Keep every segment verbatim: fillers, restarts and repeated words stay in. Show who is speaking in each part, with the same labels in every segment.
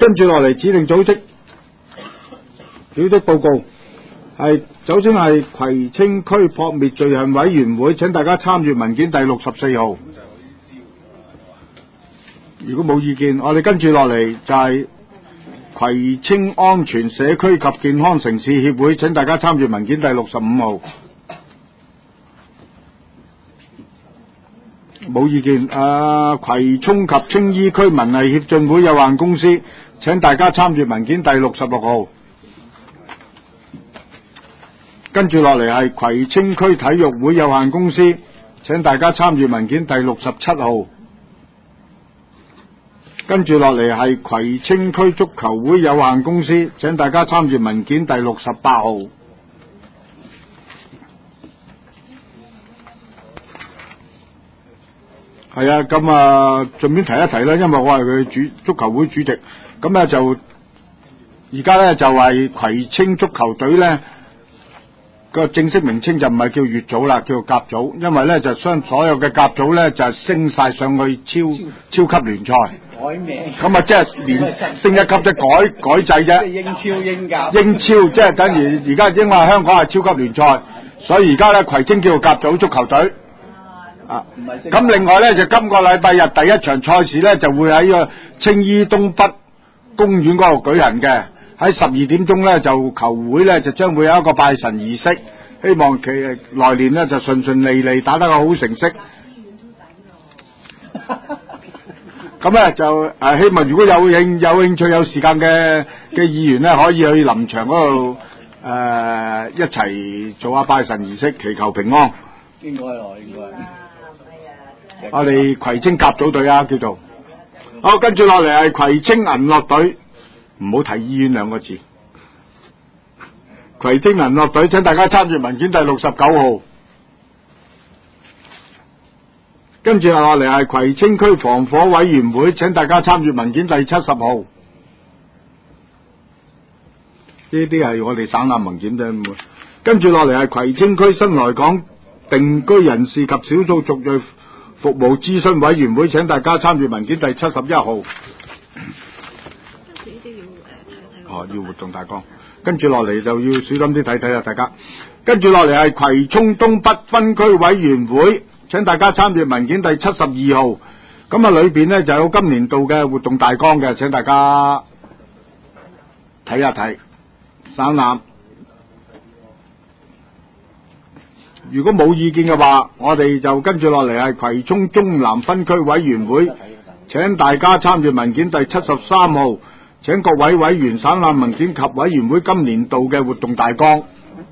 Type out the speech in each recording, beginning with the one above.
Speaker 1: 跟住落嚟指定組織組織報告係首先係葵青區撲滅罪行委員會，請大家參閱文件第六十四號。如果冇意見，我哋跟住落嚟就係葵青安全社區及健康城市協會，請大家參閱文件第六十五號。冇意見。誒，葵涌及青衣區文藝協進會有限公司，請大家參閱文件第六十六號。跟住落嚟係葵青區體育會有限公司，請大家參閱文件第六十七號。跟住落嚟係葵青區足球會有限公司，請大家參閱文件第六十八號。係啊，咁啊，順便提一提啦，因為我係佢主足球會主席，咁咧就而家咧就係葵青足球隊咧個正式名稱就唔係叫乙組啦，叫做甲組，因為咧就將所有嘅甲組咧就升晒上去超超級聯賽，
Speaker 2: 改名，
Speaker 1: 咁啊即係連升一級即改改制啫，
Speaker 2: 英超英甲，
Speaker 1: 英超即係等於而家因為香港係超級聯賽，所以而家咧葵青叫做甲組足球隊。啊，咁另外咧就今個禮拜日第一場賽事咧就會喺個青衣東北公園嗰度舉行嘅，喺十二點鐘咧就球會咧就將會有一個拜神儀式，希望其來年咧就順順利利打得個好成績。咁咧就誒希望如果有興有興趣有時間嘅嘅議員咧，可以去臨場嗰度誒一齊做下拜神儀式，祈求平安。
Speaker 2: 應該咯，應該。
Speaker 1: 我哋葵青甲組隊啊，叫做好，跟住落嚟係葵青銀樂隊，唔好提醫院兩個字。葵青銀樂隊，請大家參閱文件第六十九號。跟住落嚟係葵青區防火委員會，請大家參閱文件第七十號。呢啲係我哋省覽文件啫。跟住落嚟係葵青區新來港定居人士及少數族裔服務諮詢委員會，請大家參閱文件第七十一號。哦，要活動大綱，跟住落嚟就要小心啲睇睇啦，大家。跟住落嚟係葵涌東北分區委員會，請大家參閱文件第七十二號。咁啊，裏邊呢就有今年度嘅活動大綱嘅，請大家睇一睇，省覽。如果冇意見嘅話，我哋就跟住落嚟係葵涌中南分區委員會，請大家參閱文件第七十三號，請各位委員省覽文件及委員會今年度嘅活動大綱。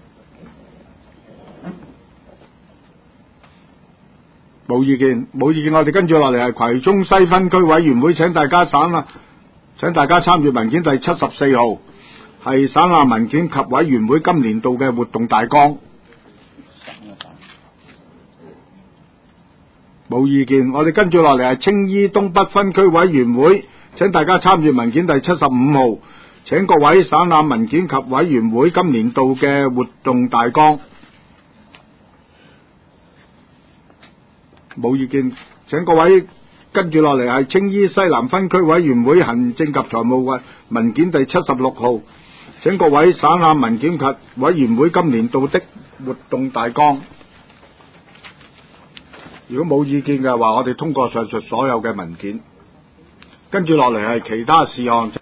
Speaker 1: 冇意見，冇意見，我哋跟住落嚟係葵涌西分區委員會，請大家省覽，請大家參閱文件第七十四號，係省覽文件及委員會今年度嘅活動大綱。冇意見，我哋跟住落嚟係青衣東北分區委員會，請大家參閱文件第七十五號，請各位省覽文件及委員會今年度嘅活動大綱。冇意見，請各位跟住落嚟係青衣西南分區委員會行政及財務文件第七十六號，請各位省覽文件及委員會今年度的活動大綱。如果冇意見嘅話，我哋通過上述所有嘅文件，跟住落嚟係其他事項。